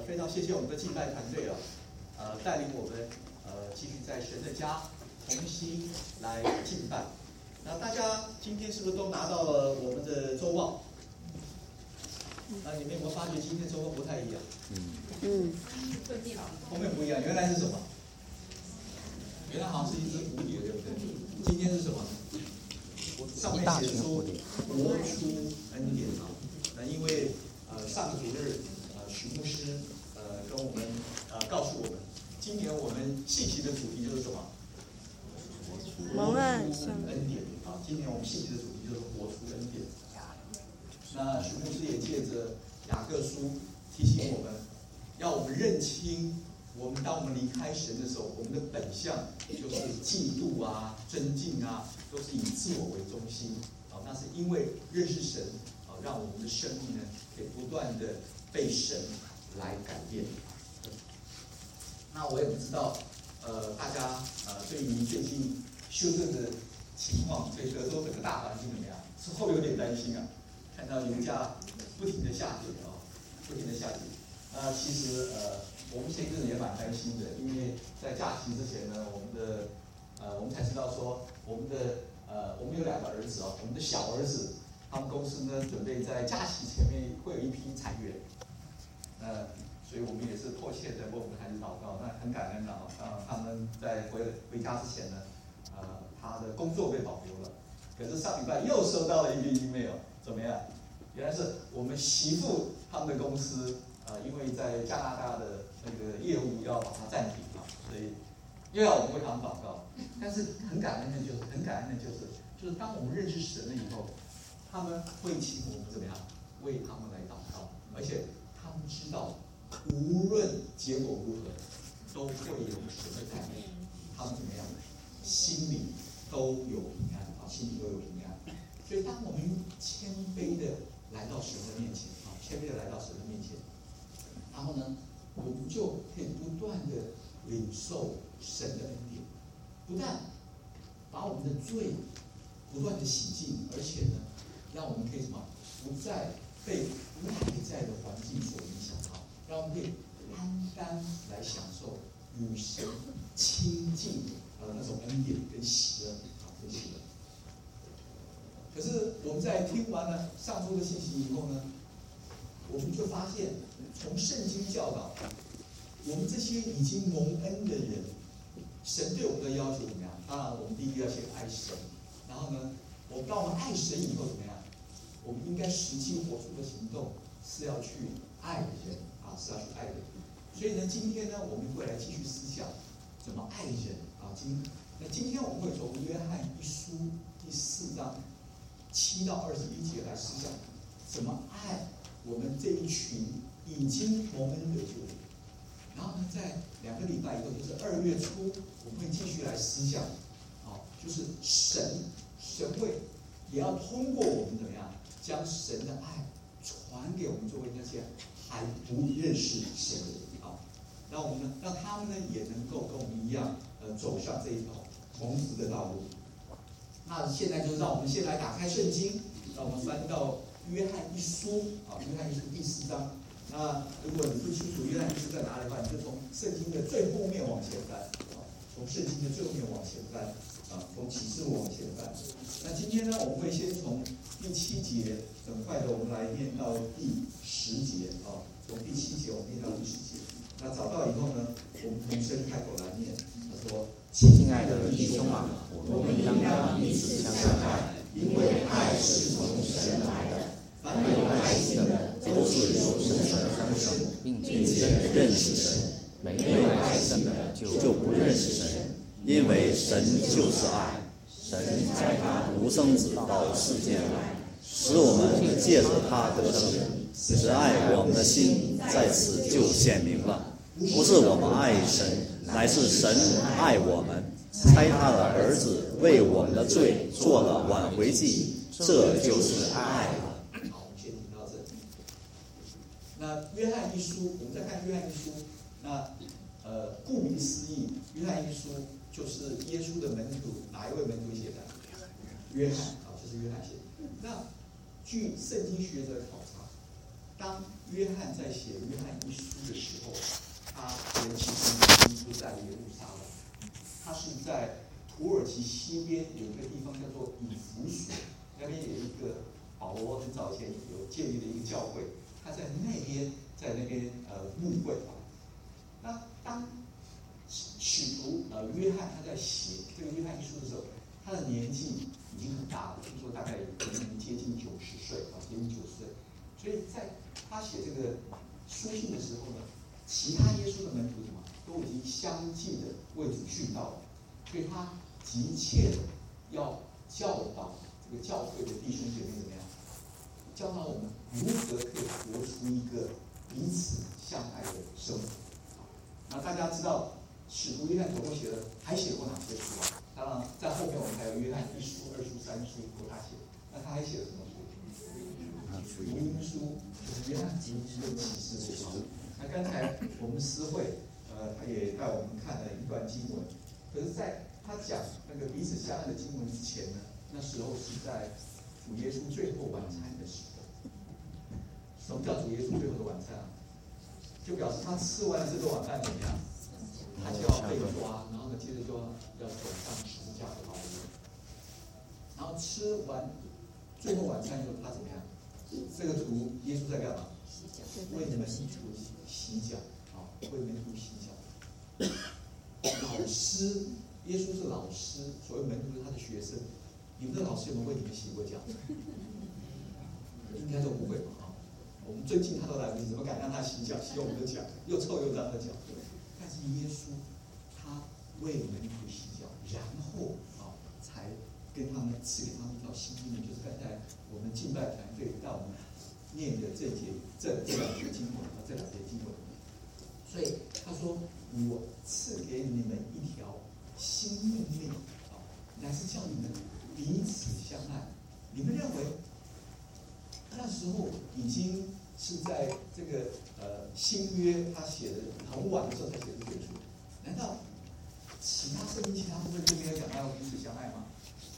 非常谢谢我们的敬拜团队带领我们继续在神的家同心来敬拜。那大家今天是不是都拿到了我们的周报？那你们有没有发觉今天周报不太一样？封面不一样，原来是什么？原来好像是一只蝴蝶，对不对？今天是什么？上面写出活出恩典啊。那因为上个主日许牧师跟我们告诉我们，今年我们信息的主题就是什么？活出恩典啊！今年我们信息的主题就是活出恩典。那许牧师也借着雅各书提醒我们，要我们认清，当我们离开神的时候，我们的本相就是嫉妒啊、争竞啊，都是以自我为中心啊。那是因为认识神啊，让我们的生命呢，可以不断的被神来改变。那我也不知道，大家对于最近修正的情况，对德州整个大环境怎么样？是会有点担心啊。看到油价不停的下跌啊，不停的下跌。其实我们前一阵子也蛮担心的，因为在假期之前呢，我们才知道说，我们有2个儿子哦，我们的小儿子，他们公司呢准备在假期前面会有一批裁员，所以我们也是迫切的为我们的孩子祷告。那很感恩他们在回家之前呢，他的工作被保留了。可是上礼拜又收到了一个 email， 怎么样？原来是我们媳妇他们的公司，因为在加拿大的那个业务要把它暂停所以又要我们为他们祷告。但是很感恩的就是当我们认识神了以后，他们会请我们怎么样为他们来祷告，而且他们知道无论结果如何，都会有神的带领，他们怎么样，心里都有平安心里都有平安。所以当我们谦卑的来到神的面前然后呢，我们就可以不断的领受神的恩典，不但把我们的罪不断的洗净，而且呢，让我们可以不再被外在的环境所影响让我们可以单单来享受与神亲近那种恩典跟喜乐跟喜乐。可是我们在听完了上周的信息以后呢，我们就发现，从圣经教导，我们这些已经蒙恩的人，神对我们的要求怎么样？当然，我们第一个要先爱神，然后呢，当我们爱神以后怎么样？我们应该实际活出的行动是要去爱人是要去爱人。所以呢，今天呢，我们会来继续思想怎么爱人今天我们会从约翰一书第4章7到21节来思想怎么爱我们这一群已经蒙恩得救的人。然后呢，在2个礼拜以后，就是2月初，我们会继续来思想就是神会也要通过我们怎么样将神的爱传给我们作为那些还不认识神的人让他们呢也能够跟我们一样走上这一条蒙福的道路。那现在就让我们先来打开圣经，让我们翻到约翰一书约翰一书第4章。那如果你不清楚约翰一书在哪里的话，你就从圣经的最后面往前翻从圣经的最后面往前翻从启示录往前翻。那今天呢，我们会先从第7节，很快的我们来念到第10节从第7节我们念到第10节。那找到以后呢，我们同声开口来念。他说：“ 亲爱的弟兄我们应当彼此相爱，因为爱是从神来的。凡有爱心的，都是有神的风声，并且认识神。没有爱心的，就不认识神，因为神就是爱。神差他独生子到世界来，使我们借着他得生。使爱我们的心在此就显明了，不是我们爱神，乃是神爱我们，差他的儿子为我们的罪做了挽回祭，这就是爱了。” 好，我们先听到这里。那约翰一书，我们再看约翰一书。那顾名思义，约翰一书就是耶稣的门徒，哪一位门徒写的？约翰就是约翰写的。那据圣经学者考察，当约翰在写约翰一书的时候，他人其实已经不在耶路撒冷，他是在土耳其西边有一个地方叫做以弗所，那边有一个保罗很早前有建立的一个教会，他在那边牧会啊。那当使徒约翰他在写这个约翰一书的时候，他的年纪已经很大了，听说大概接近90岁啊，接近90岁。所以在他写这个书信的时候呢，其他耶稣的门徒什么都已经相继的为主殉道了，所以他急切的要教导这个教会的弟兄姐妹怎么样，教导我们如何可以活出一个彼此相爱的生活。那大家知道使徒约翰总共还写过哪些书啊？当然，在后面我们还有约翰1书、2书、3书都他写。那他还写了什么书？福音书，就是约翰福音跟启示的书。那刚才我们思会，他也带我们看了一段经文。可是，在他讲那个彼此相爱的经文之前呢，那时候是在主耶稣最后晚餐的时候。什么叫主耶稣最后的晚餐啊？就表示他吃完这个晚饭怎么样？他就要被抓，然后呢，接着就要走上十字架的道路。然后吃完最后晚餐以后，他怎么样？这个图耶稣在干嘛？为你们洗脚啊，为门徒洗脚。老师，耶稣是老师，所谓门徒是他的学生。你们的老师有没有为你们洗过脚？应该都不会吧？我们最近他都来不及，怎么敢让他洗脚？洗我们的脚，又臭又脏的脚。但是耶稣他为门徒洗脚，然后才跟他们赐给他们一条新命令，就是刚才我们敬拜团队带我们念的这两节经文这两节经文。所以他说：“我赐给你们一条新命令，乃是叫你们彼此相爱。”你们认为那时候已经是在这个新约他写的很晚的时候才写的这本书，难道其他圣经其他部分就没有讲到彼此相爱吗？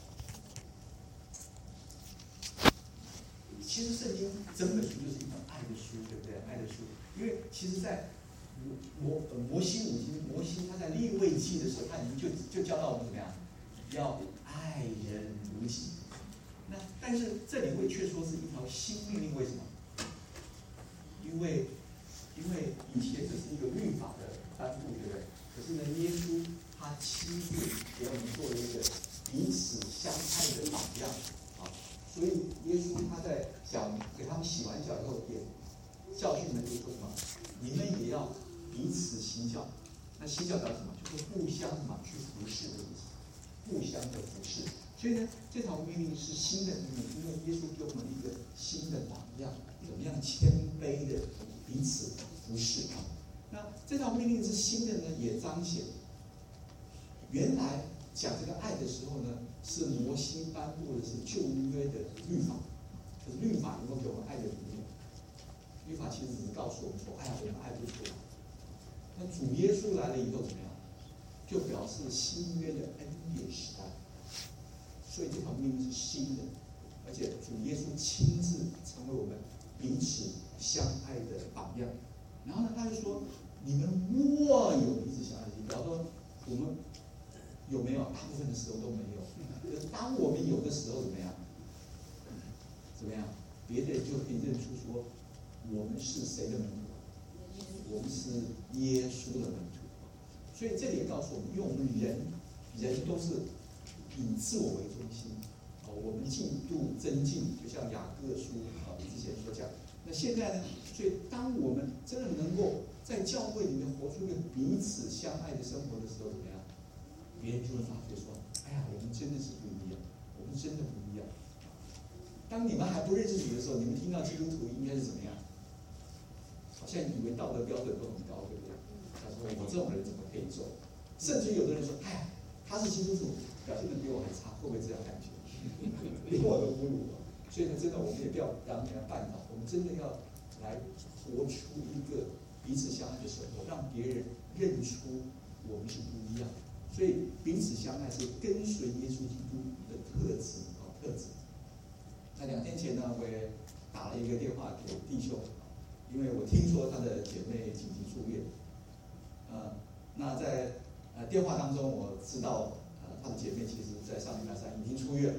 其实圣经整本书就是一本爱的书，对不对？爱的书，因为其实在摩西他在利未记的时候，他已经就教导我们怎么样，要爱人如己。那但是这里会却说是一条新命令，为什么？因为以前只是一个律法的颁布，对不对？可是呢，耶稣他亲自给我们做了一个彼此相爱的榜样啊。所以耶稣他在给他们洗完脚以后，也教训门徒说什么？你们也要彼此洗脚。那洗脚叫什么？就是互相去服侍的意思，互相的服侍。所以呢，这条命令是新的命令，因为耶稣给我们一个新的榜样，怎么样谦卑的彼此服侍啊。那这条命令是新的呢，也彰显原来讲这个爱的时候呢，是摩西颁布的是旧约的律法，可是律法能够给我们爱的理念，律法其实只是告诉我们说，哎呀，我们爱不出来。那主耶稣来了以后怎么样？就表示新约的恩典时代。所以这条命令是新的，而且主耶稣亲自成为我们彼此相爱的榜样。然后呢，他就说：“你们若有彼此相爱的心。”比方说，我们有没有？大部分的时候都没有。当我们有的时候怎么样？怎么样？别人就可以认出说，我们是谁的门徒？我们是耶稣的门徒。所以这里也告诉我们，因为我们人都是以自我为中心，我们进度增进，就像雅各书之前所讲。那现在呢？所以当我们真的能够在教会里面活出一个彼此相爱的生活的时候，怎么样？别人就会发觉说：“哎呀，我们真的是不一样，我们真的不一样。”当你们还不认识主的时候，你们听到基督徒应该是怎么样？好像以为道德标准都很高，对不对？他说：“我这种人怎么可以做？”甚至有的人说：“哎，他是基督徒，表现的比我还差，会不会这样感觉？连我都侮辱我。”所以呢，真的我们也不要让人家绊倒，我们真的要来活出一个彼此相爱的生活，让别人认出我们是不一样。所以彼此相爱是跟随耶稣基督的特质。那2天前呢，我也打了一个电话给弟兄，因为听说他的姐妹紧急住院，那在电话当中我知道，他的姐妹其实在上礼拜三已经出院。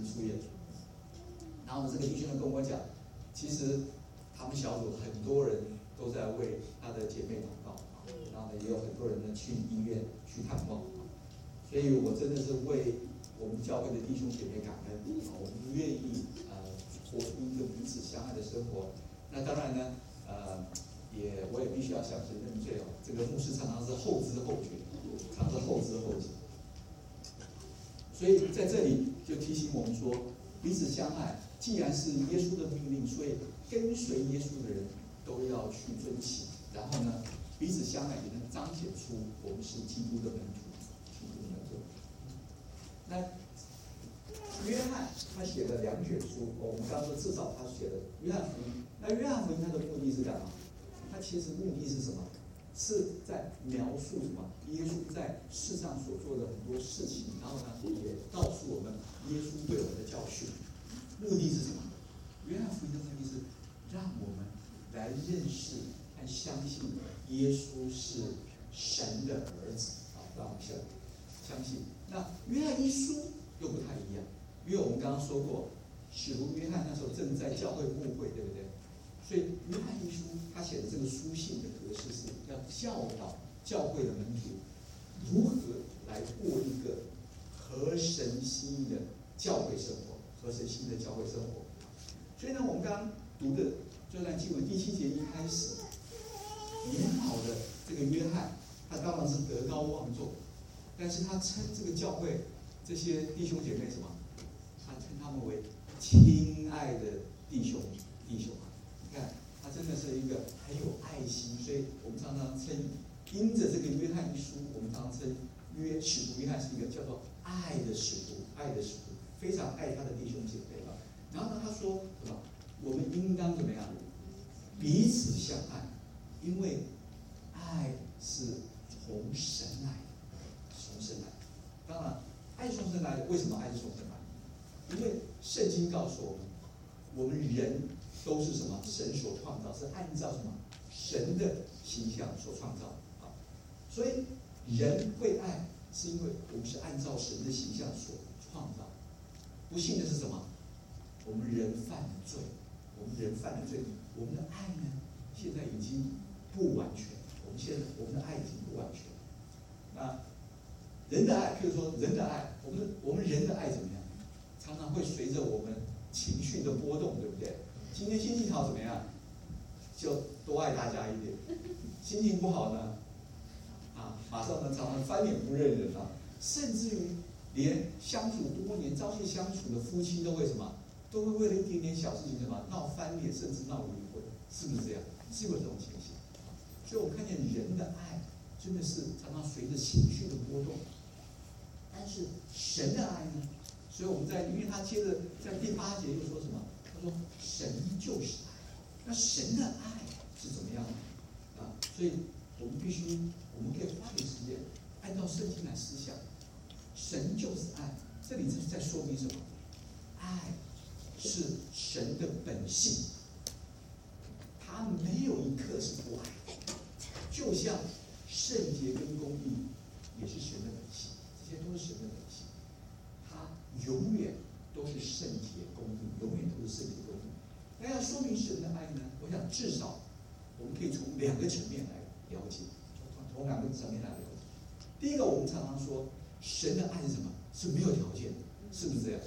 然后呢，这个弟兄就跟我讲，其实他们小组很多人都在为他的姐妹祷告，然后呢，也有很多人呢去医院去探望，所以我真的是为我们教会的弟兄姐妹感恩，我们愿意活出一个彼此相爱的生活。那当然呢，我也必须要向神认罪哦。这个牧师常常是后知后觉，常常后知后觉。所以在这里就提醒我们说，彼此相爱，既然是耶稣的命令，所以跟随耶稣的人都要去遵行。然后呢，彼此相爱也能彰显出我们是基督的门徒，基督的门徒。那约翰他写了2卷书，我们刚刚说至少他写了约翰福音。那约翰福音它的目的是干嘛？它其实目的是什么？是在描述什么？耶稣在世上所做的很多事情，然后呢，也告诉我们耶稣对我们的教训。目的是什么？约翰福音的目的是让我们来认识和相信耶稣是神的儿子啊，让我们相信。那约翰一书又不太一样，因为我们刚刚说过，使徒约翰那时候正在教会牧会，对不对？所以约翰一书他写的这个书信的格式是要教导教会的门徒如何来过一个合神心意的教会生活，合神心意的教会生活。所以呢，我们刚刚读的这段经文第7节一开始，年老的这个约翰，他当然是德高望重，但是他称这个教会这些弟兄姐妹什么？他称他们为亲爱的弟兄。你看，他真的是一个很有爱心，所以我们常常称，因着这个约翰一书，我们常常称使徒约翰是一个叫做爱的使徒，非常爱他的弟兄姐妹吧。然后呢，他说什么？我们应当怎么样？彼此相爱，因为爱是从神来的，从神来的。当然，爱是从神来的。为什么爱是从神来的？因为圣经告诉我们人都是什么？神所创造，是按照什么？神的形象所创造啊。所以人会爱，是因为我们是按照神的形象所创造。不幸的是什么？我们人犯了罪，我们的爱呢，现在已经不完全。我们的爱已经不完全。那人的爱，譬如说人的爱，我们人的爱怎么样？常常会随着我们情绪的波动，对不对？今天心情好怎么样？就多爱大家一点。心情不好呢，马上呢常常翻脸不认人啊，甚至于连相处多年、朝夕相处的夫妻都会什么？都会为了一点点小事情什么闹翻脸，甚至闹离婚，是不是这样？是有这种情形。所以我们看见人的爱真的是常常随着情绪的波动，但是神的爱呢？所以我们因为他接着在第8节又说什么？他说神就是爱。那神的爱是怎么样的啊？所以我们可以花点时间按照圣经来思想，神就是爱。这里是在说明什么？爱是神的本性，他没有一刻是不爱的。就像圣洁跟公义也是神的本性，这些都是神的本性。他永远都是圣洁公义，永远都是圣洁公义。那要说明神的爱呢？我想至少我们可以从2个层面来了解，从2个层面来了解。第一个，我们常常说神的爱是什么？是没有条件的，是不是这样？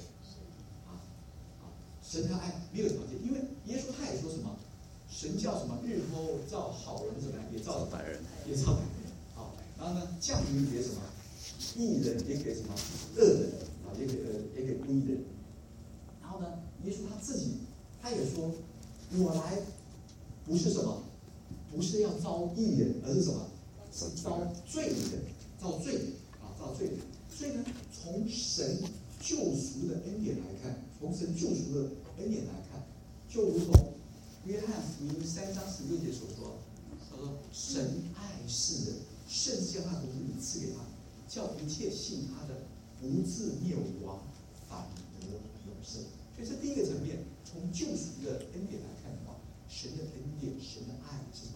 神的爱没有条件，因为耶稣他也说什么？神叫什么？日头照好人怎么样？也照歹人，也照歹人。好，然后呢，降雨给什么？义人也给什么？恶人啊，也给不义人。然后呢，耶稣他自己他也说，我来不是什么，不是要招义人，而是什么？是招罪人，招罪人。所以呢，从神救赎的恩典来看，就如同约翰福音3章16节所说，他说神爱世人，甚至将他独生子赐给他，叫一切信他的不至灭亡，反得永生。所以这第一个层面，从救赎的恩典来看的话，神的恩典、神的爱是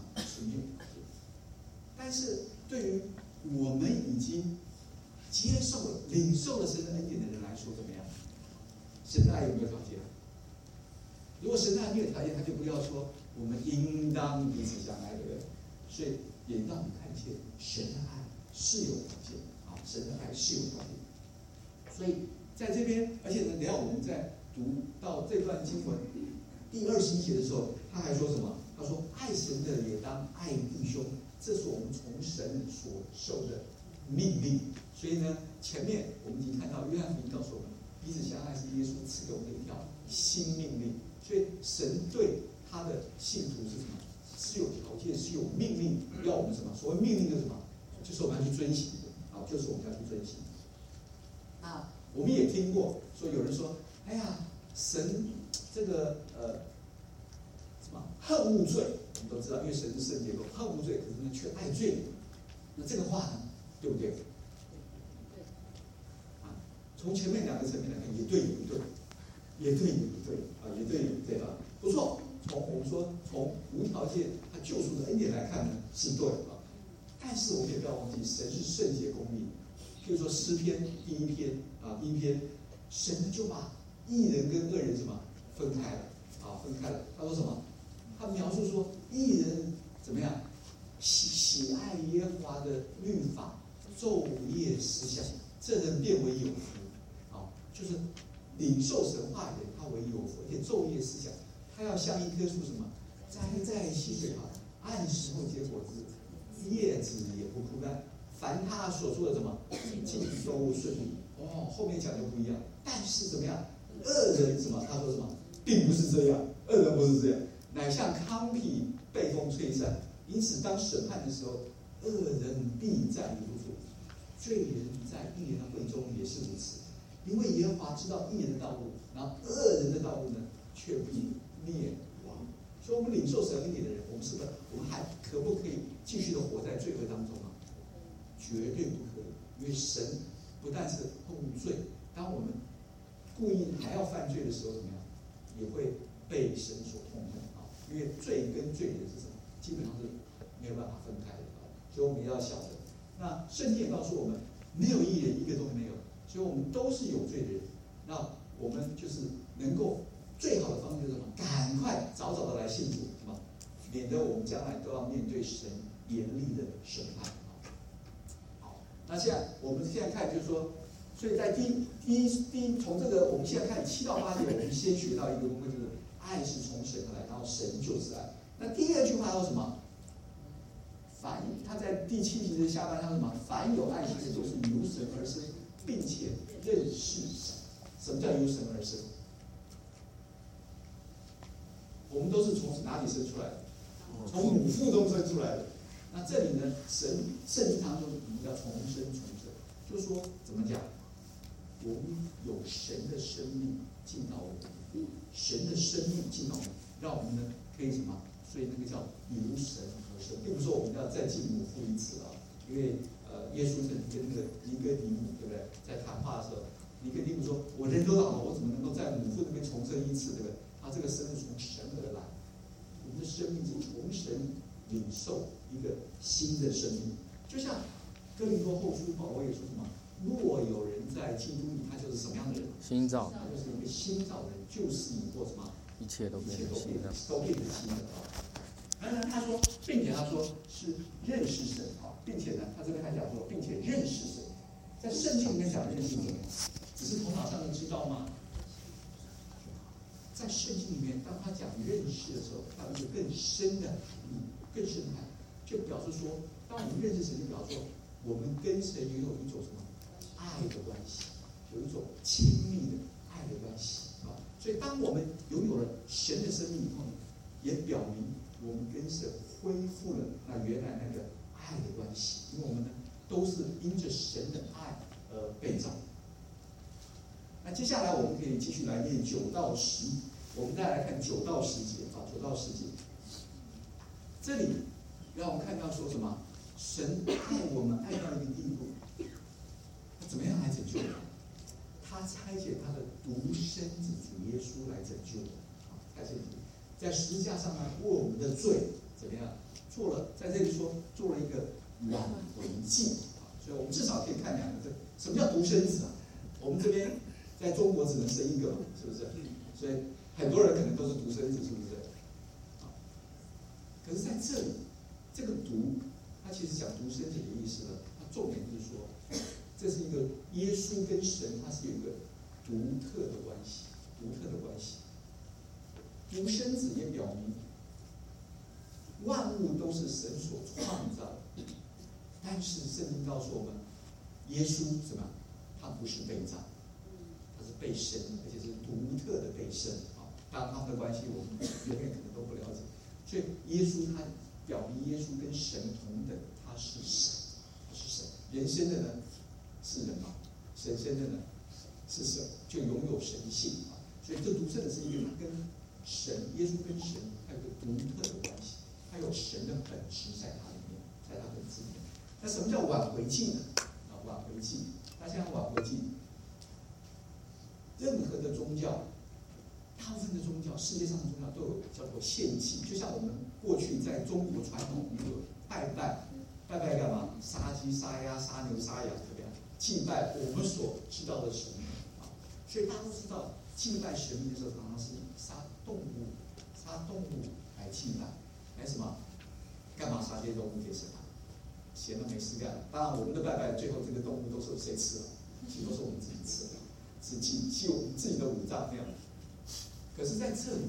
但是对于我们已经接受了、领受了神的恩典的人来说，怎么样？神的爱有没有条件？如果神的爱没有条件，他就不要说我们应当彼此相爱，对不对？所以也让你看见神的爱是有条件啊，神的爱是有条件。所以在这边，而且呢，等一下我们在读到这段经文第21节的时候，他还说什么？他说：“爱神的也当爱弟兄，这是我们从神所受的命令。”所以呢，前面我们已经看到约翰福音告诉我们，彼此相爱是耶稣赐给我们的一条新命令。所以神对他的信徒是什么？是有条件，是有命令，要我们什么？所谓命令就是什么？就是我们要去遵行的啊，就是我们要去遵行。那我们也听过说有人说：“哎呀，神这个什么恨恶罪，我们都知道，因为神是圣洁，恨恶罪，可是呢却爱罪人。那这个话呢，对不对？啊，从前面2个层面来看，也对也不对，也对也不对啊，也对也不对啊，不错。我们说从无条件他救赎的恩典来看呢，是对啊。但是我们也不要忘记，神是圣洁公义。譬如说诗篇第1篇，神就把义人跟恶人什么分开了啊，分开了。他说什么？他描述说，义人怎么样？喜爱耶和华的律法，昼夜思想，这人变为有福啊！就是领受神话的人，他为有福，而且昼夜思想，他要像一棵树什么，栽在溪水旁，按时候结果子，叶子也不枯干。凡他所做的什么，尽都顺利。哦，后面讲就不一样。但是怎么样？恶人什么？他说什么？并不是这样，恶人不是这样，乃像糠秕被风吹散。因此，当审判的时候，恶人必在无处，罪人在义人的会中也是如此。因为耶和华知道义人的道路，然后恶人的道路呢，却必灭亡。所以，我们领受神恩典的人，我们是不是？我们还可不可以继续的活在罪恶当中啊？绝对不可以，因为神不但是恨恶罪，当我们故意还要犯罪的时候，怎么样，也会被神所痛恨啊！因为罪跟罪人是什么？基本上是没有办法分开的啊！所以我们也要晓得，那圣经也告诉我们，没有义人，一个都没有，所以我们都是有罪的人。那我们就是能够最好的方式就是什么？赶快早早的来信主，什么？免得我们将来都要面对神严厉的审判。那我们现在看，就是说，所以在第一从这个我们现在看7到8节，我们先学到一个功课，就是爱是从神而来，然后神就是爱。那第2句话说什么？他在第7节的下半，他说什么？凡有爱心的都是由神而生，并且认识神。什么叫由神而生？我们都是从哪里生出来的？从母腹中生出来的。那这里呢，圣经常说我们叫重生，就是说怎么讲？我们有神的生命进到我们，神的生命进到我们，让我们呢可以什么？所以那个叫由神而生，并不是说我们要再进母腹一次啊。因为耶稣曾经跟那个尼哥底母，对不对？在谈话的时候，尼哥底母说：“我人都老了，我怎么能够在母腹那边重生一次，对不对？”他这个生是从神而来，我们的生命是从神领受一个新的生命，就像哥林多后书保罗也说什么：若有人在基督里，他就是什么样的人？ 新造， 他就是一个新造的人，旧事已过，什么？ 一切都变成新的， 都变成新的啊。然后他说，并且他说是认识神啊，并且呢，他这边还讲说，并且认识神，在圣经里面讲认识神，只是头脑上面知道吗？在圣经里面，当他讲认识的时候，他有一个更深的意义，更深的含义，就表示说，当我们认识神，就表示说，我们跟神也有一种什么爱的关系，有一种亲密的爱的关系啊。所以，当我们拥有了神的生命以后，也表明我们跟神恢复了那原来那个爱的关系，因为我们呢都是因着神的爱而被造。那接下来我们可以继续来念9到11。我们再来看9到10节啊，9到10节。这里让我们看到说什么？神爱我们爱到一个地步，他怎么样来拯救我们？他差遣他的独生子主耶稣来拯救我们。差遣在十字架上呢，为我们的罪怎么样做了？在这里说做了一个挽回祭。所以我们至少可以看两个字，什么叫独生子啊？我们这边在中国只能生一个嘛，是不是？所以很多人可能都是独生子，是不是？可是在这里，这个独，它其实讲独生子的意思呢，它重点就是说，这是一个耶稣跟神，它是有一个独特的关系，独特的关系。独生子也表明，万物都是神所创造的，但是圣经告诉我们，耶稣什么？他不是被造，他是被生，而且是独特的被生啊。当然他们的关系我们永远可能都不了解，所以耶稣他表明耶稣跟神同等，他是神，他是神。人生的呢是人嘛，神生的呢是神，就拥有神性啊。所以这独生的是一个他跟神，耶稣跟神还有个独特的关系，他有神的本质在他里面，在他本质里面。那什么叫挽回祭呢？挽回祭，大家想挽回祭，任何的宗教，大部分的宗教，世界上的宗教都有叫做献祭。就像我们过去在中国传统，我们有拜拜干嘛？杀鸡、杀鸭、杀牛、杀羊，对不对？祭拜我们所知道的神明啊。所以大家都知道，祭拜神明的时候，常常是杀动物来祭拜，来什么？干嘛杀这些动物给神啊？闲了没事干。当然，我们的拜拜最后这个动物都是谁吃了？其实都是我们自己吃的，是祭我们自己的五脏那样。可是在这里，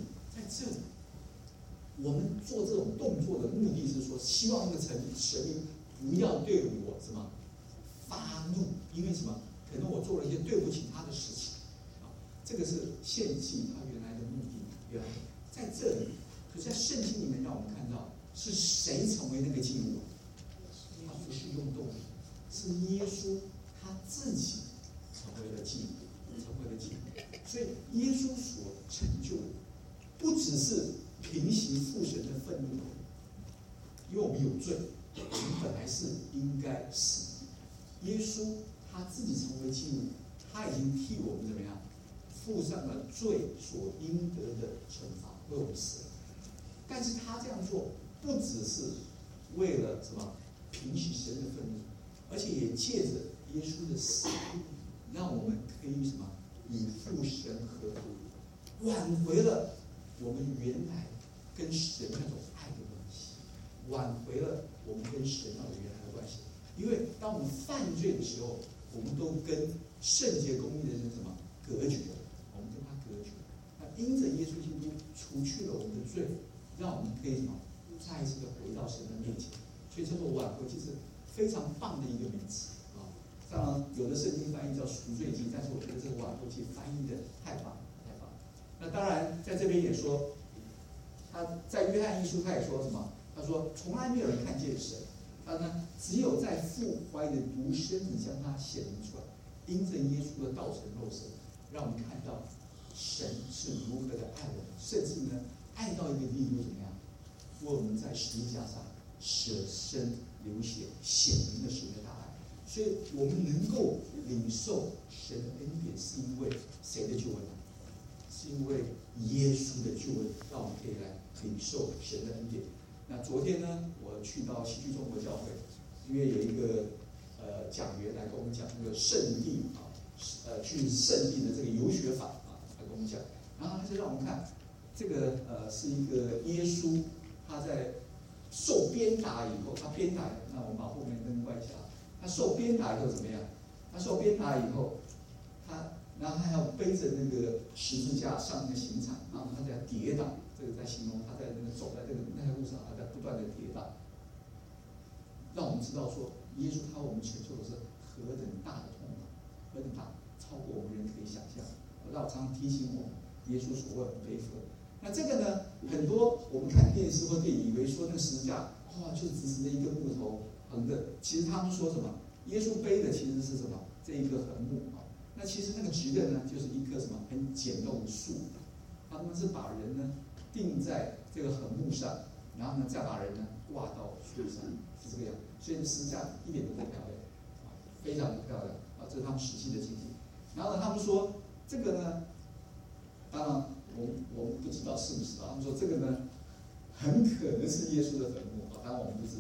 我们做这种动作的目的是说，希望那个神明不要对我什么发怒，因为什么？可能我做了一些对不起他的事情啊。这个是献祭他原来的目的。原来在这里，可是在圣经里面让我们看到，是谁成为那个祭物？他不是用动物，是耶稣他自己成为了祭物。所以耶稣所成就的，不只是平息父神的愤怒，因为我们有罪，我们本来是应该死。耶稣他自己成为祭物，他已经替我们怎么样，付上了罪所应得的惩罚，为我们死了。但是他这样做，不只是为了什么平息神的愤怒，而且也借着耶稣的死，让我们可以什么？与父神和睦，挽回了我们原来跟神那种爱的关系，挽回了我们跟神那种原来的关系。因为当我们犯罪的时候，我们都跟圣洁公义的人什么隔绝了，我们跟他隔绝。那因着耶稣基督除去了我们的罪，让我们可以什么再一次的回到神的面前。所以这个挽回就是非常棒的一个名词。当然，有的圣经翻译叫赎罪记，但是我觉得这个挽回记翻译的太棒了。那当然，在这边也说，他在约翰一书他也说什么？他说从来没有人看见神，他呢只有在父怀里的独生子将他显明出来，因着耶稣的道成肉身，让我们看到神是如何的爱我们，甚至呢爱到一个地步怎么样？为我们在十字架上舍身流血，显明了神的大爱。所以我们能够领受神的恩典，是因为谁的救恩呢？是因为耶稣的救恩，让我们可以来领受神的恩典。那昨天呢，我去到西区中国教会，因为有一个讲员来跟我们讲那个圣地去圣地的这个游学法来跟我们讲，然后他就让我们看这个是一个耶稣他在受鞭打以后，他鞭打，那我们把后面灯关一下。他受鞭打以后怎么样？他受鞭打以后，然后他还要背着那个十字架上那个刑场，然后他在跌倒。这个在形容他在那个走在那条路上，他在不断的跌倒，让我们知道说，耶稣他为我们承受的是何等大的痛苦，何等大，超过我们人可以想象。让我常常提醒我们，耶稣所为我们背负的。那这个呢，很多我们看电视或电影，以为说那个十字架，就是直直的一根木头。横的，其实他们说什么？耶稣背的其实是什么？这一个横木啊。那其实那个直的呢，就是一棵什么很简陋的树。他们是把人呢钉在这个横木上，然后呢再把人呢挂到树上，是这个样。所以十字架一点都不漂亮，非常不漂亮啊。这是他们实际的经历。然后呢，他们说这个呢，当然我们不知道是不是啊。他们说这个呢，很可能是耶稣的坟墓啊，当然我们不知道。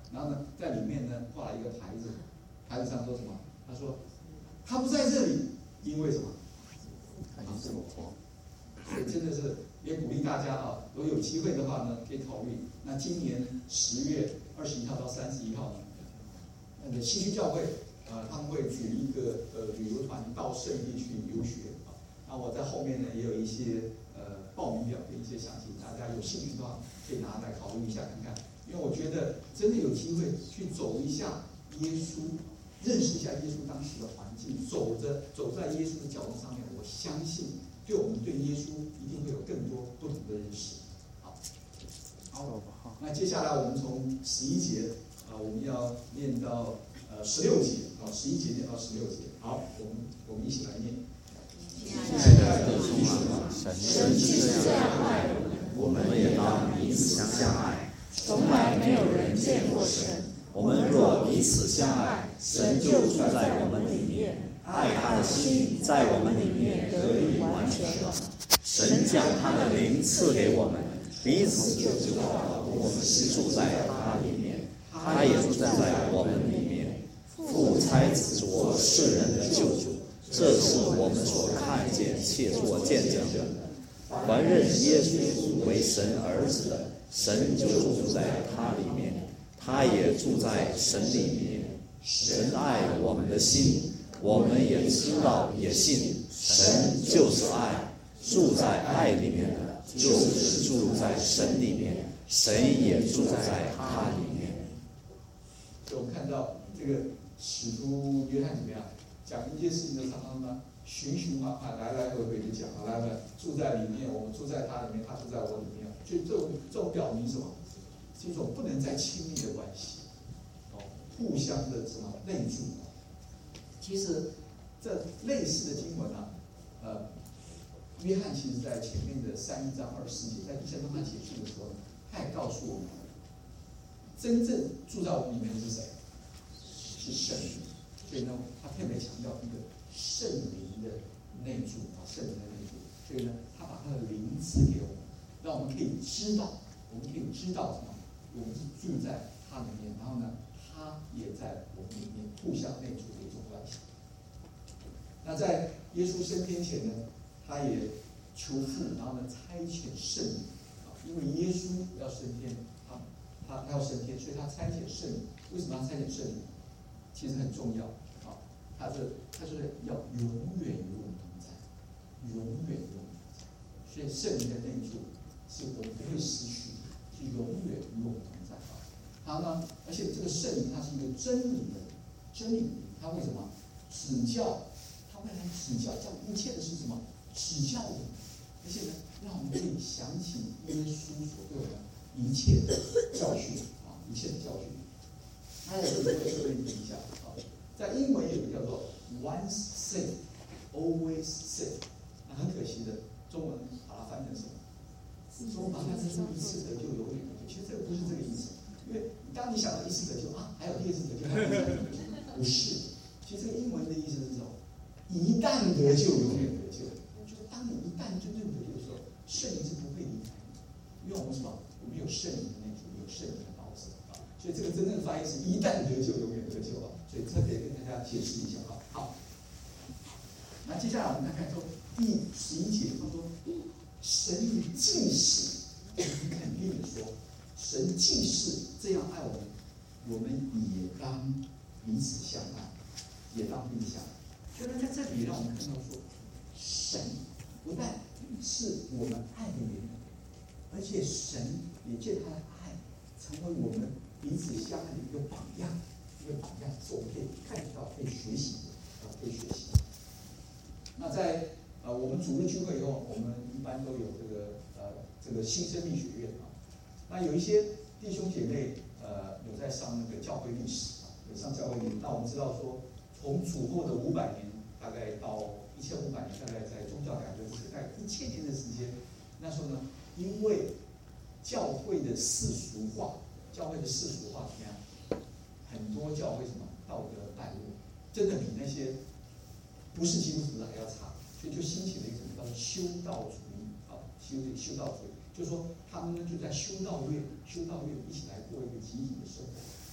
然后呢，在里面呢画了一个牌子，牌子上说什么？他说他不在这里，因为什么？他是我活。所以真的是也鼓励大家啊，如果有机会的话呢，可以考虑。那今年10月21号到31号呢，那个西区教会他们会组一个旅游团到圣地去游学啊。那我在后面呢也有一些报名表跟一些详情，大家有兴趣的话可以拿来考虑一下看看。因为我觉得真的有机会去走一下耶稣，认识一下耶稣当时的环境，走在耶稣的脚步上面，我相信对我们对耶稣一定会有更多不同的认识。好，那接下来我们从11节我们要念到16节11节念到16节。好，我们一起来念。 亲爱的弟兄啊，神就是这样爱我们，我们也当彼此相爱。从来没有人见过神，我们若彼此相爱，神就住在我们里面，爱他的心在我们里面得以完全了。神将他的灵赐给我们，彼此就知道我们是住在他里面，他也住在我们里面。父差子做世人的救主，这是我们所看见且做见证的。凡认耶稣为神儿子的，神就住在他里面，他也住在神里面。神爱我们的心，我们也知道也信，神就是爱，住在爱里面的，就是住在神里面，神也住在他里面。 所以我们看到这个使徒约翰怎么样讲一件事情的常常呢循循环环来来回回的讲，来住在里面，我们住在他里面，他住在我里面。所以这种表明什么？是一种不能再亲密的关系，互相的什么内住。其实这类似的经文约翰其实在前面的31章24节，在第三章他结束的时候，他也告诉我们，真正住在我们里面的是谁？是圣灵。所以呢，他特别强调一个圣灵的内住圣灵的内住。所以呢，他把他的灵赐给我们，让我们可以知道，什么？我们是住在他里面，然后呢，他也在我们里面，互相内住的一种关系。那在耶稣升天前呢，他也求父，然后呢差遣圣灵因为耶稣要升天，他要升天，所以他差遣圣灵。为什么要差遣圣灵？其实很重要他是要永远与我们同在，永远与我们同在。所以圣灵的内住是我们不会失去，是永远与我们同在好呢，而且这个圣灵它是一个真理的真理，它为什么指教？他会来指教，这一切的是什么？指教我们，而且呢，让我们可以想起耶稣所对我们一切的教训一切的教训。那在这里我也特别提一下在英文有一个叫做 once saved, always saved。那很可惜的，中文把它翻成什么？中文把它翻成一次得救，永远得救。其实这个不是这个意思，因为当你想到一次得救还有第二次得救，不是。其实这个英文的意思是什么？一旦得救，永远得救。就是当你一旦真正得救的时候，圣灵是不会离开你，因为我们什么？我们有圣灵的内住，有圣灵的保守所以这个真正的翻译是一旦得救，永远得救所以特别跟大家解释一下好，那接下来我们来看说第11节，他说神既是，很肯定的说，神既是这样爱我们，我们也当彼此相爱，也当彼此相爱。所以在这里让我们看到说，神不但是我们爱的源头，而且神也借他的爱成为我们彼此相爱的一个榜样，是我们可以看到、可以学习的，那在我们主日聚会以后，我们一般都有这个新生命学院那有一些弟兄姐妹有在上那个教会历史有上教会历史。那我们知道说，从主后的500年，大概到1500年，大概在宗教改革之大概1000年的时间。那时候呢，因为教会的世俗化怎么样？很多教会什么道德败落，真的比那些不是基督徒的还要差，所以就兴起了一种叫做修道主义修道主义，就是说他们呢就在修道院一起来过一个集体的生活，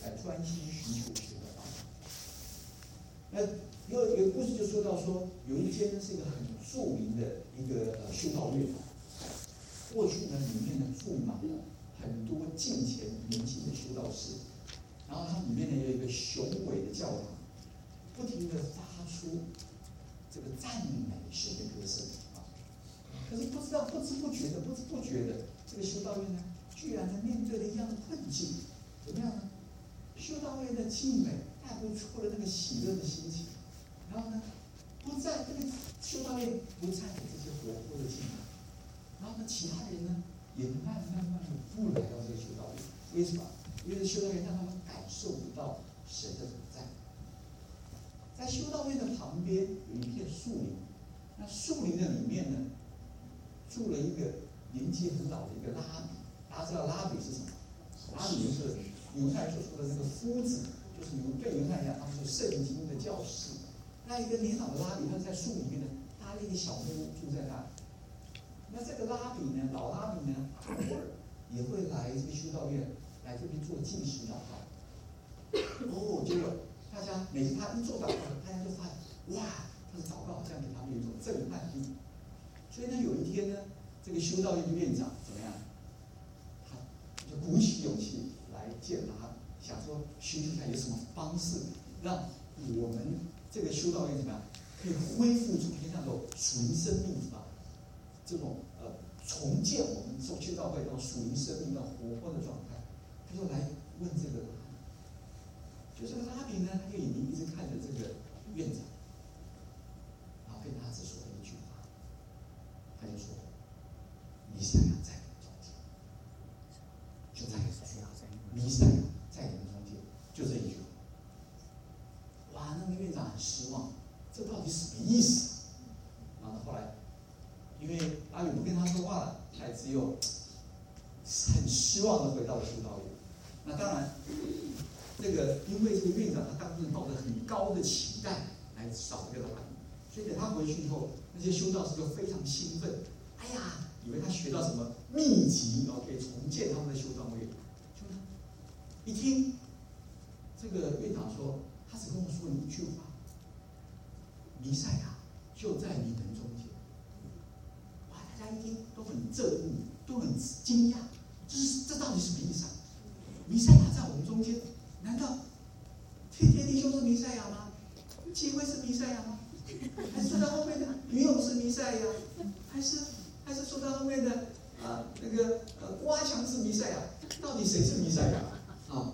来专心寻求神的方法。那有一个故事就说到说，有一间是一个很著名的一个修道院，过去呢里面呢住满了很多近前年轻的修道士，然后它里面呢有一个雄伟的教堂，不停地发出这个赞美神的歌声啊。可是不知不觉的，这个修道院呢，居然呢面对了一样的困境，怎么样呢？修道院的静美带不出了那个喜乐的心情，然后呢，不在这个修道院不再有这些活泼的静美，然后呢，其他人呢也慢慢的不来到这个修道院，为什么？因为修道院让他们感受不到神的同在。在修道院的旁边有一片树林，那树林的里面呢，住了一个年纪很老的一个拉比。大家知道拉比是什么？拉比就是犹太所说的那个夫子，就是对犹太人他们是圣经的教师。那一个年老的拉比，他在树里面呢搭了一个小木屋住在那里。那这个拉比呢，老拉比呢，偶尔也会来这个修道院来这边做禁食祷告。结果大家每次他一做祷告，大家就发现，哇，他的祷告好像给他们有一种震撼力。所以呢，有一天呢，这个修道院的院长怎么样？他就鼓起勇气来见他，想说寻求看有什么方式让我们这个修道院怎么样，可以恢复出那种属灵生命是吧？这种重建我们修道会这种属灵生命的活泼的状态。他就来问这个拉比，就这个拉比呢，他就眼睛一直看着这个院长，然后跟他只说了一句话，他就说：“弥赛亚在你们中间。”就在弥赛亚在你们中间，就这一句话。哇，那个院长很失望，这到底什么意思？然后后来，因为拉比不跟他说话了，他也只有很失望的回到了修道院。那当然，因为这个院长他当时抱着很高的期待来找这个拉比，所以等他回去以后，那些修道士就非常兴奋，哎呀，以为他学到什么秘籍，可以重建他们的修道院。就一听这个院长说，他只跟我说了一句话：“弥赛亚就在你们中间。”哇，大家一听都很震悟，都很惊讶，这到底是什么意思啊？弥赛亚在我们中间，难道天天弟兄是弥赛亚吗？机会是弥赛亚吗？还是说到后面的女友是弥赛亚？还是说到后面的瓜强是弥赛亚？到底谁是弥赛亚啊？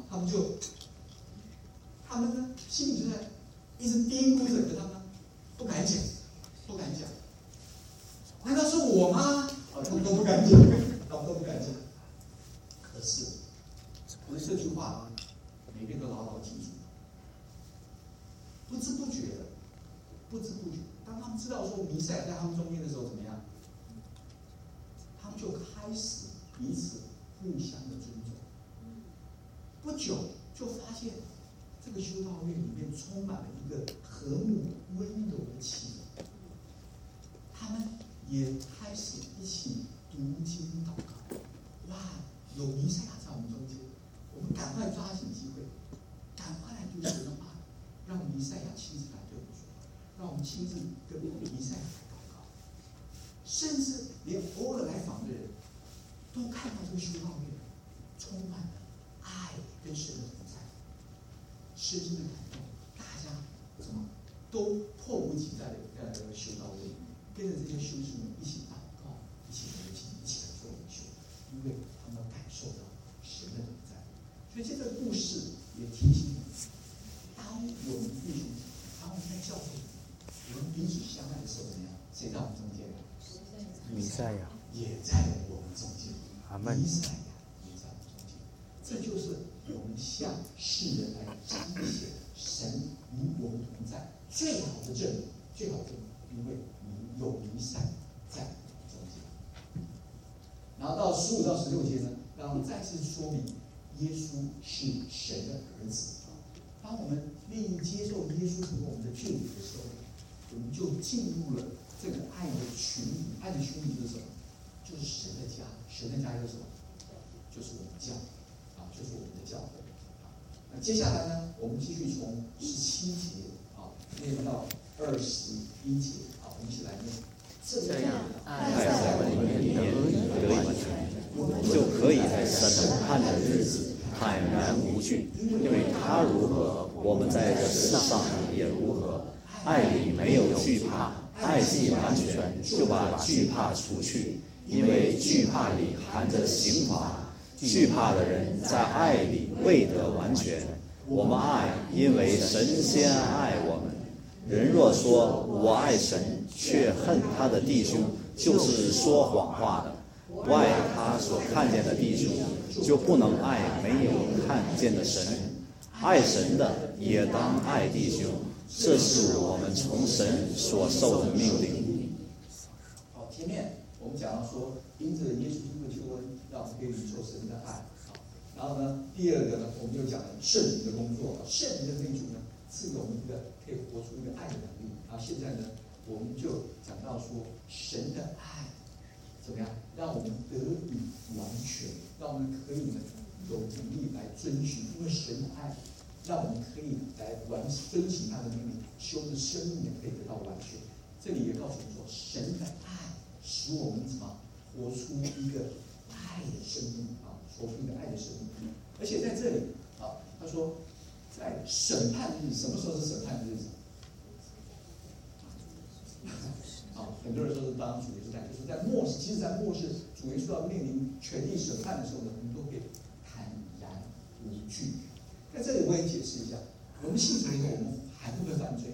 他们呢心里就在一直嘀咕着，可他们不敢讲。难道是我吗？他们都不敢讲，可是这句话，每个人都牢牢记住。不知不觉，当他们知道说弥赛亚在他们中间的时候，怎么样？他们就开始彼此互相的尊重。不久就发现，这个修道院里面充满了一个和睦温柔的气氛。他们也开始一起读经祷告。哇，有弥赛亚在我们中间，我们赶快抓紧机会，赶快来读神的话，让弥赛亚亲自来对我们说话，让我们亲自跟弥赛亚来祷告。甚至连偶尔来访的人都看到这个修道院充满了爱跟神的同在，深深的感动，大家什么都迫不及待的在这个修道院里面，跟着这些修士们一起祷告，一起读经，一起来做领袖，因为他们感受到神的同在。所以这个故事也提醒我们，当我们弟兄，当我们在教会，我们彼此相爱的时候，怎么样？谁在我们中间？ 弥赛亚也在我们中间。 阿门。 弥赛亚也在我们中间。这就是我们向世人来彰显神与我们同在最好的证明，因为你有弥赛亚在我们中间。然后到15到16节呢，让我们再次说明耶稣是神的儿子。当我们愿意接受耶稣成为我们的救主的时候，我们就进入了这个爱的群体。爱的群体是什么？就是神的家。神的家就是什么？就是我们教就是我们的教会。 那接下来呢，我们继续从17节念到21节我们一起来念。 这样，爱在我们里面得以完全，就可以在审判的日子坦然无惧，因为他如何，我们在这世上也如何。爱里没有惧怕，爱既完全，就把惧怕除去，因为惧怕里含着刑罚。惧怕的人在爱里未得完全。我们爱，因为神先爱我们。人若说我爱神，却恨他的弟兄，就是说谎话的。不爱他所看见的弟兄，就不能爱没有看见的神。爱神的也当爱弟兄，这是我们从神所受的命令。 好，前面我们讲到说，因着耶稣基督的救恩，让我们可以领受神的爱。然后呢，第二个呢，我们就讲了圣灵的工作。圣灵的内住呢，赐给我们一个可以活出一个爱的能力。然后现在呢，我们就讲到说，神的爱怎么样，让我们得以完全，让我们可以呢有能力来遵循，因为神的爱让我们可以来遵循他的命令，使我们的生命也可以得到完全。这里也告诉我们说，神的爱使我们什么活出一个爱的生命活出一个爱的生命。而且在这里他说在审判日，什么时候是审判日子？很多人说是当主耶稣来，就是在末世。其实，在末世，主耶稣要面临权力审判的时候呢，我们都可以坦然无惧。在这里我也解释一下，我们信主以后，我们还会不会犯罪？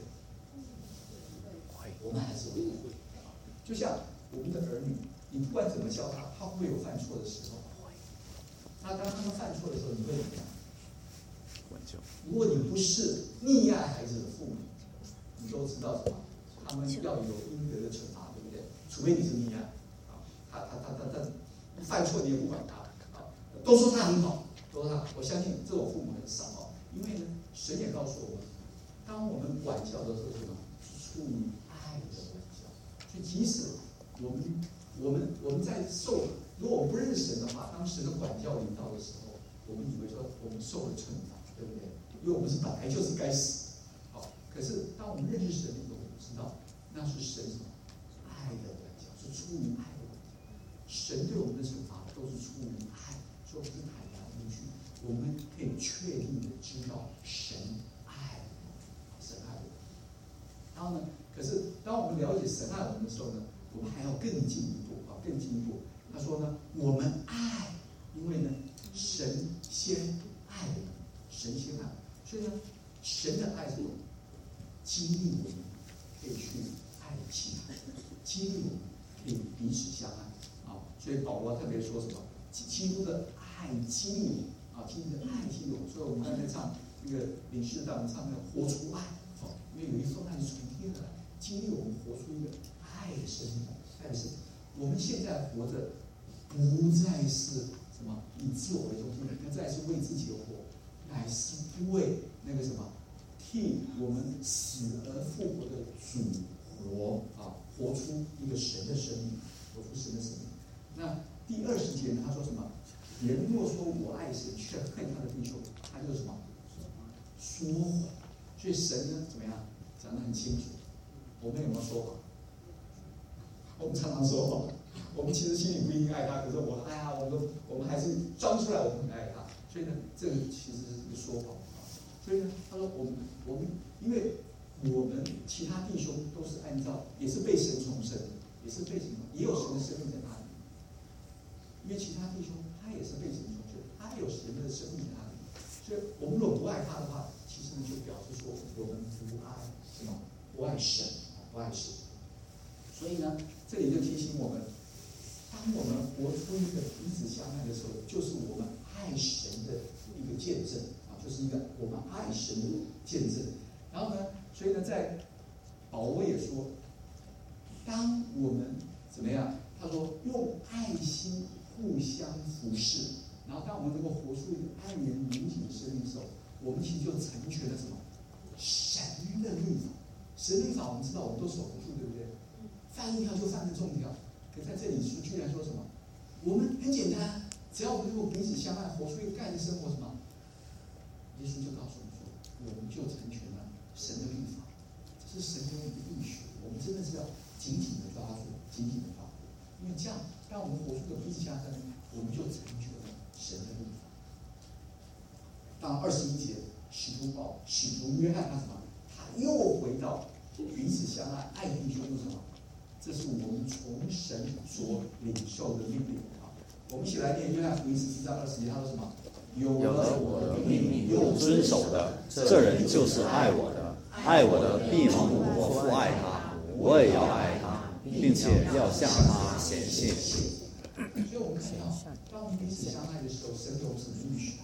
我们还是会。就像我们的儿女，你不管怎么教他，他会不会有犯错的时候？那当他们犯错的时候，你会怎么样？如果你不是溺爱孩子的父母，你都知道什么？他们要有应得的惩罚，对不对？除非你是溺爱他犯错你也不管他都说他很好，都说他。我相信这种父母很少因为呢，神也告诉我们，当我们管教的时候，什么是出于爱的管教。所以即使我们在受，如果我们不认识神的话，当神的管教临到的时候，我们以为说我们受了惩罚，对不对？因为我们是本来就是该死。可是当我们认识神以后，我们知道那是神什么爱的管教，是出于爱的管教。神对我们的惩罚都是出于爱，所以我们是坦然无惧。我们可以确定的知道神爱我们，神爱我们。然后呢，可是当我们了解神爱我们的时候呢，我们还要更进一步更进一步。他说呢，我们爱，因为呢，神先爱我们，神先爱，所以呢，神的爱是我们激励我们可以去爱其他人，激励我们可以彼此相爱所以保罗特别说什么？基督的爱激励我基督的爱激励我。所以我们刚才唱那个领事带我们唱那个活出爱因为有一份爱是从天而来，激励我们活出一个爱的生命。爱的生命，我们现在活着不再是什么以自我为中心，不再是为自己而活，乃是为那个什么替我们死而复活的主活出一个神的生命，活出神的生命。那第20节呢？他说什么？人若说我爱神，却恨他的弟兄，他就是什么？说谎。所以神呢，怎么样？讲得很清楚。我们有没有说谎？我们常常说谎。我们其实心里不一定爱他，可是我们还是装出来我们很爱他。所以呢，这个其实是一个说谎所以呢，他说我们，因为我们其他弟兄都是按照，也是被神重生，也有神的生命在那里。因为其他弟兄他也是被神重生，他有神的生命在那里。所以我们如果不爱他的话，其实呢就表示说我们不爱什么？不爱神，不爱神。所以呢，这里就提醒我们，当我们活出一个彼此相爱的时候，就是我们爱神的一个见证就是一个我们爱神的见证。然后呢，所以呢，在保罗也说，当我们怎么样？他说用爱心互相服侍，然后当我们能够活出一个爱人如己的生命的时候，我们其实就成全了什么？神的律法。神的律法我们知道我们都守不住，对不对？犯一条就犯个重条。可在这里说居然说什么？我们很简单，只要我们能够彼此相爱，活出一个爱的生活，什么？ 耶稣就告诉我们说，我们就成全了神的律法，这是神给我们的应许，我们真的是要紧紧的抓住，紧紧的抓住，因为这样让我们活出个彼此相爱，我们就成全了神的律法。当21节，使徒约翰他什么？他又回到彼此相爱，爱弟兄是什么？这是我们从神所领受的命令啊！我们一起来念约翰福音14章20节，他说什么？有了我的命令又遵守的，这人就是爱我的。爱我的必蒙我父爱他，我也要爱他，并且要向他显现。所以我们看到，当我们彼此相爱的时候，神给我们什么应许？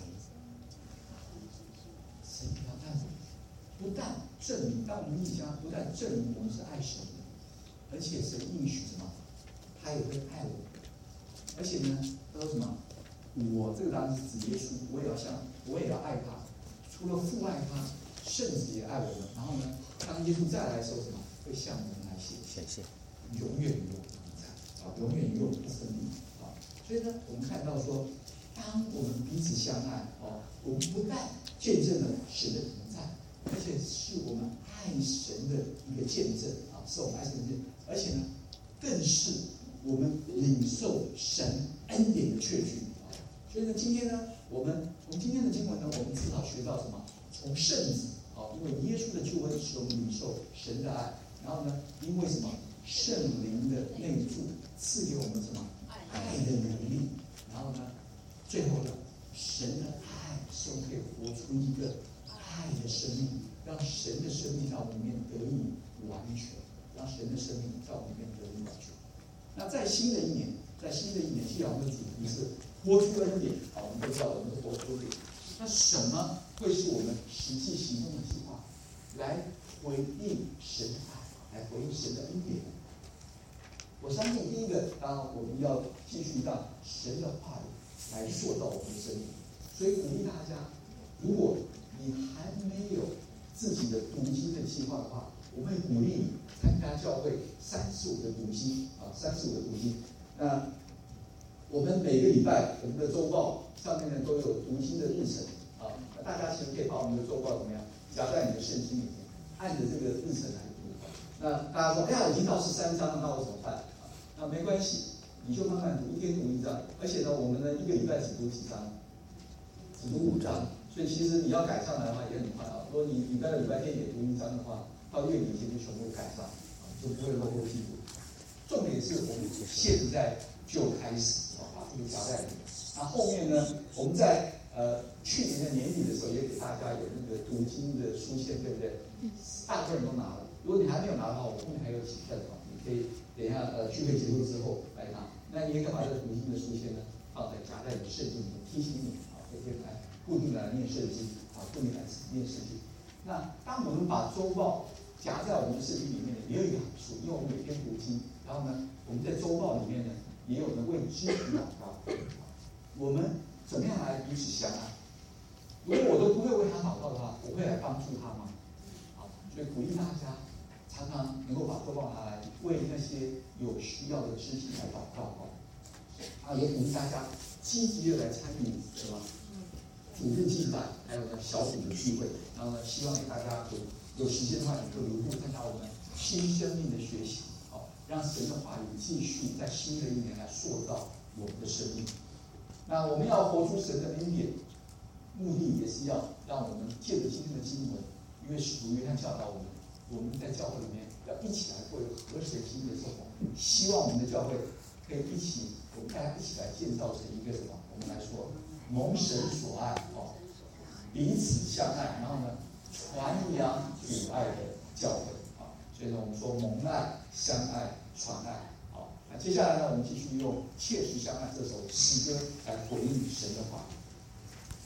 神要干什么？不但证明，当我们彼此相爱，不但证明我们是爱神的，而且神应许什么？他也会爱我。而且呢，他说什么？我这个当然是指耶稣，我也要爱他。除了父爱他，圣子也爱我们。然后呢，当耶稣再来的时候，什么会向我们来显现？永远与我们同在啊，永远与我们生命啊。所以呢，我们看到说，当我们彼此相爱啊，我们不但见证了神的同在，而且是我们爱神的一个见证啊，是我们爱神的见证，而且呢，更是我们领受神恩典的确据啊。所以呢，今天呢，我们从今天的经文呢，我们至少学到什么？从圣子啊，因为耶稣的救恩使我们领受神的爱，然后呢，因为什么？圣灵的内住赐给我们什么？爱的能力。然后呢，最后呢，神的爱使我们可以活出一个爱的生命，让神的生命在我们里面得以完全，让神的生命在我们里面得以完全。那在新的一年，既然我们的主题是活出恩典，好，我们都知道我们是活出恩典。那什么会是我们实际行动的计划，来回应神的爱，来回应神的恩典？我相信第一个，当然我们要继续让神的话语来塑造我们的生命。所以鼓励大家，如果你还没有自己的读经的计划的话，我会鼓励你参加教会345的读经啊，345的读经。那我们每个礼拜我们的周报上面呢都有读经的日程啊，大家其实可以把我们的周报怎么样夹在你的圣经里面，按着这个日程来读。那大家说，哎呀，已经到13章了，那我怎么办？那没关系，你就慢慢读，一天读1章。而且呢，我们呢一个礼拜只读几章？只读5章。所以其实你要改上来的话也很快啊。如果你礼拜天也读1章的话，到月底前就全部改上，就不会落后屁股。重点是我们现在就开始把这个夹在里面。那后面呢，我们在去年的年底的时候也给大家有那个读经的书签，对不对？大部分人都拿了。如果你还没有拿的话，我后面还有几份啊，你可以等一下聚会结束之后来拿。那你也可以把这个读经的书签呢放在夹在你的圣经里面，提醒你啊，每天来固定来念圣经啊，固定来念圣经。那当我们把周报夹在我们的圣经里面呢，也有一个好处，因为我们每天读经，然后呢，我们在周报里面呢也有呢为肢体祷告。我们怎么样来彼此相爱？如果我都不会为他祷告的话，我会来帮助他吗？好，所以鼓励大家常常能够把周报拿来为那些有需要的肢体来祷告啊，也鼓励大家积极的来参与什么主日祭拜，还有呢小组的聚会。然后呢，希望给大家有时间的话，你就留步参加我们新生命的学习，好，让神的话语继续在新的一年来塑造我们的生命。那我们要活出神的恩典，目的也是要让我们借着今天的经文，因为使徒约翰教导我们在教会里面要一起来过一个合神心意的生活。希望我们的教会可以我们大家一起来建造成一个什么？我们来说，蒙神所爱哦，彼此相爱，然后呢，传扬主爱的教会啊。所以呢，我们说蒙爱、相爱、传爱。好，那接下来呢，我们继续用切实相爱这首诗歌来回应神的话。